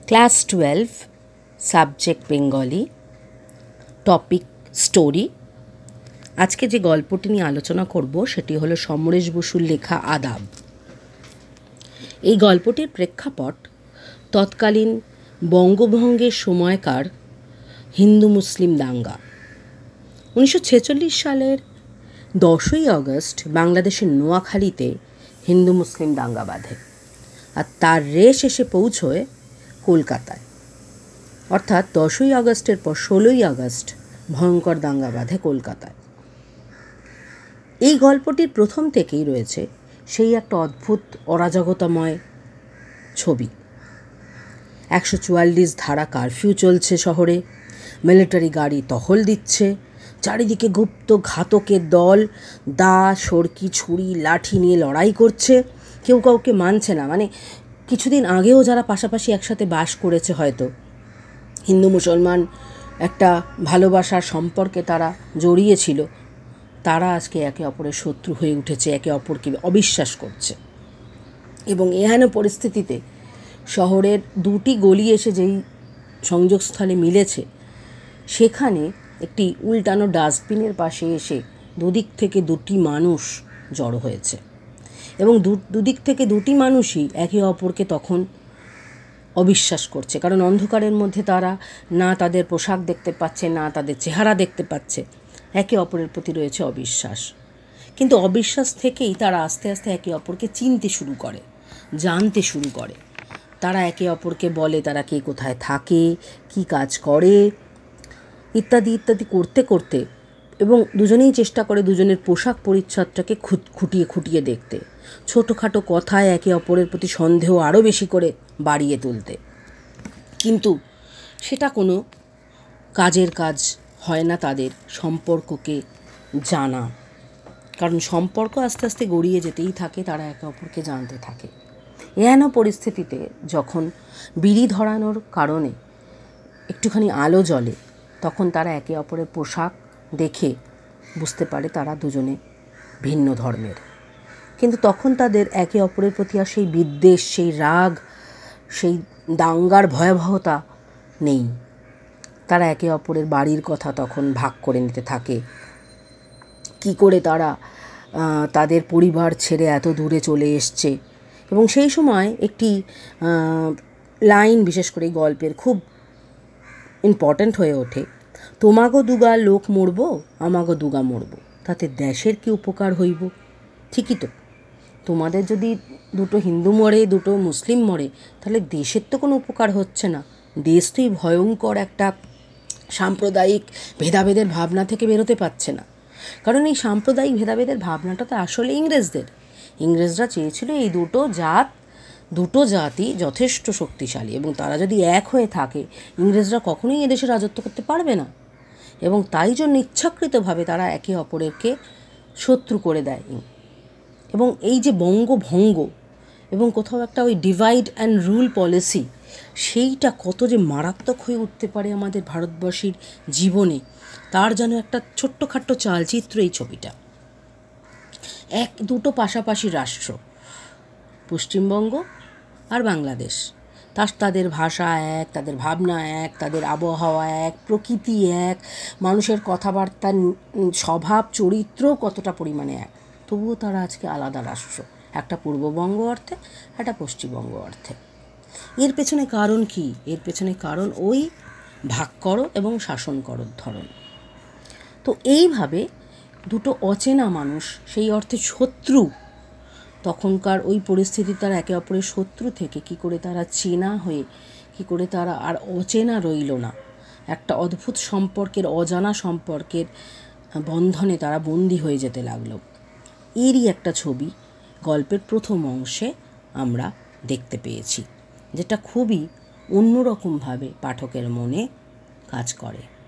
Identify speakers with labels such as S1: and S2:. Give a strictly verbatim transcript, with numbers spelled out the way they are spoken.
S1: Class twelve, subject Bengali, topic story. আজকে যে গল্পটি নিয়ে আলোচনা করব সেটি হলো সমরেশ বসুর লেখা আদাব। এই গল্পটির প্রেক্ষাপট তৎকালীন বঙ্গভঙ্গের সময়কার হিন্দু মুসলিম দাঙ্গা। উনিশশো ছেচল্লিশ সালের দশই আগস্ট বাংলাদেশের নোয়াখালীতে হিন্দু মুসলিম দাঙ্গা বাঁধে, আর তার রেশ এসে পৌঁছয় কলকাতায়। অর্থাৎ দশই আগস্টের পর ষোলোই আগস্ট ভয়ঙ্কর দাঙ্গা বাঁধে কলকাতায়। এই গল্পটির প্রথম থেকেই রয়েছে সেই একটা অদ্ভুত অরাজকতাময় ছবি। একশো চুয়াল্লিশ ধারা কারফিউ চলছে শহরে, মিলিটারি গাড়ি টহল দিচ্ছে, চারিদিকে গুপ্ত ঘাতকের দল দা, সরকি, ছুরি, লাঠি নিয়ে লড়াই করছে। কেউ কাউকে মানছে না। মানে কিছুদিন আগেও যারা পাশাপাশি একসাথে বাস করেছে, হয়তো হিন্দু মুসলমান একটা ভালোবাসার সম্পর্কে তারা জড়িয়েছিল, তারা আজকে একে অপরের শত্রু হয়ে উঠেছে, একে অপরকে অবিশ্বাস করছে। এবং এহেন পরিস্থিতিতে শহরের দুটি গলি এসে যেই সংযোগস্থলে মিলেছে, সেখানে একটি উল্টানো ডাস্টবিনের পাশে এসে দুদিক থেকে দুটি মানুষ জড়ো হয়েছে। এবং দুদিক থেকে দুটি মানুষই একে অপরকে তখন অবিশ্বাস করছে, কারণ অন্ধকারের মধ্যে তারা না তাদের পোশাক দেখতে পাচ্ছে, না তাদের চেহারা দেখতে পাচ্ছে। একে অপরের প্রতি রয়েছে অবিশ্বাস। কিন্তু অবিশ্বাস থেকেই তারা আস্তে আস্তে একে অপরকে চিনতে শুরু করে, জানতে শুরু করে। তারা একে অপরকে বলে তারা কে কোথায় থাকে, কি কাজ করে, ইত্যাদি ইত্যাদি করতে করতে, এবং দুজনেই চেষ্টা করে দুজনের পোশাক পরিচ্ছদটাকে খুঁটিয়ে খুঁটিয়ে দেখতে। ছোটোখাটো কথায় একে অপরের প্রতি সন্দেহ আরও বেশি করে বাড়িয়ে তুলতে। কিন্তু সেটা কোনো কাজের কাজ হয় না তাদের সম্পর্ককে জানা, কারণ সম্পর্ক আস্তে আস্তে গড়িয়ে যেতেই থাকে, তারা একে অপরকে জানতে থাকে। এহেন পরিস্থিতিতে যখন বিড়ি ধরানোর কারণে একটুখানি আলো জ্বলে, তখন তারা একে অপরের পোশাক দেখে বুঝতে পারে তারা দুজনে ভিন্ন ধর্মের। কিন্তু তখন তাদের একে অপরের প্রতি আর সেই বিদ্বেষ, সেই রাগ, সেই দাঙ্গার ভয়াবহতা নেই। তারা একে অপরের বাড়ির কথা তখন ভাগ করে নিতে থাকে, কি করে তারা তাদের পরিবার ছেড়ে এত দূরে চলে এসছে। এবং সেই সময় একটি লাইন বিশেষ করে এই গল্পের খুব ইম্পর্ট্যান্ট হয়ে ওঠে, তোমাগো দুগা লোক মরব, আমাগো দুগা মরব, তাতে দেশের কি উপকার হইব। ঠিকই তো, তোমাদের যদি দুটো হিন্দু মরে, দুটো মুসলিম মরে, তাহলে দেশের তো কোনো উপকার হচ্ছে না। দেশ তো এই ভয়ঙ্কর একটা সাম্প্রদায়িক ভেদাভেদের ভাবনা থেকে বেরোতে পারছে না। কারণ এই সাম্প্রদায়িক ভেদাভেদের ভাবনাটা তো আসলে ইংরেজদের। ইংরেজরা চেয়েছিল এই দুটো জাত, দুটো জাতি যথেষ্ট শক্তিশালী, এবং তারা যদি এক হয়ে থাকে, ইংরেজরা কখনোই এদেশে রাজত্ব করতে পারবে না। এবং তাই জন্য ইচ্ছাকৃতভাবে তারা একে অপরকে শত্রু করে দেয়। এবং এই যে বঙ্গভঙ্গ এবং কোথাও একটা ওই ডিভাইড অ্যান্ড রুল পলিসি, সেইটা কত যে মারাত্মক হয়ে উঠতে পারে আমাদের ভারতবর্ষের জীবনে, তার যেন একটা ছোট্টখাট্ট চালচিত্র এই ছবিটা। এক দুটো পাশাপাশি রাষ্ট্র, পশ্চিমবঙ্গ আর বাংলাদেশ, তার তাদের ভাষা এক, তাদের ভাবনা এক, তাদের আবহাওয়া এক, প্রকৃতি এক, মানুষের কথাবার্তার স্বভাব চরিত্র কতটা পরিমাণে এক, তবুও তারা আজকে আলাদা রাষ্ট্র, একটা পূর্ববঙ্গ অর্থে, একটা পশ্চিমবঙ্গ অর্থে। এর পেছনে কারণ কি? এর পেছনে কারণ ওই ভাগ করো এবং শাসন করো ধরন। তো এইভাবে দুটো অচেনা মানুষ, সেই অর্থে শত্রু, তখনকার ওই পরিস্থিতি তারা একে অপরের শত্রু থেকে কী করে তারা চেনা হয়ে, কী করে তারা আর অচেনা রইল না, একটা অদ্ভুত সম্পর্কের, অজানা সম্পর্কের বন্ধনে তারা বন্দী হয়ে যেতে লাগলো। এরই একটা ছবি গল্পের প্রথম অংশে আমরা দেখতে পেয়েছি, যেটা খুবই অন্যরকমভাবে পাঠকের মনে কাজ করে।